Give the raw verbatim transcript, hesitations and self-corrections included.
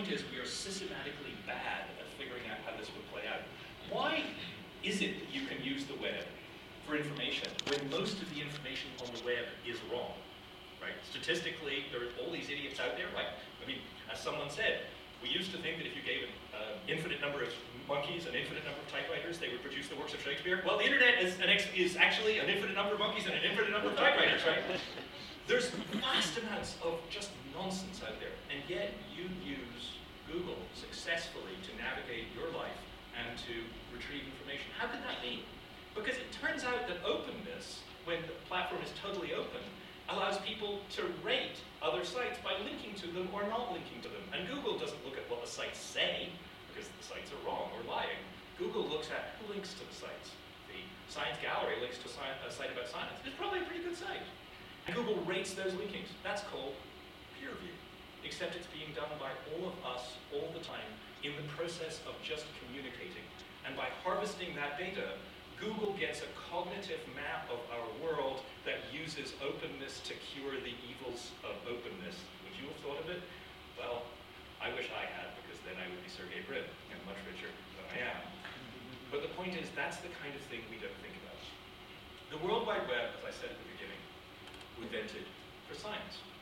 point is we are systematically bad at figuring out how this would play out. Why is it that you can use the web for information when most of the information on the web is wrong? Right? Statistically, there are all these idiots out there, right? I mean, as someone said, we used to think that if you gave an uh, infinite number of monkeys an infinite number of typewriters, they would produce the works of Shakespeare. Well, the internet is, an ex is actually an infinite number of monkeys and an infinite number of typewriters, right? There's vast amounts of just nonsense out there, and yet you use Google successfully to navigate your life and to retrieve information. How could that be? Because it turns out that openness, when the platform is totally open, allows people to rate other sites by linking to them or not linking to them. And Google doesn't look at what the sites say, because the sites are wrong or lying. Google looks at who links to the sites. The Science Gallery links to a site about science. It's probably a pretty good site. And Google rates those linkings. That's called peer review, except it's being done by all of us all the time in the process of just communicating. And by harvesting that data, Google gets a cognitive map of our world that uses openness to cure the evils of openness. Would you have thought of it? Well, I wish I had, because then I would be Sergey Brin and much richer than I am. But the point is, that's the kind of thing we don't think about. The World Wide Web, as I said at the beginning, was invented for science.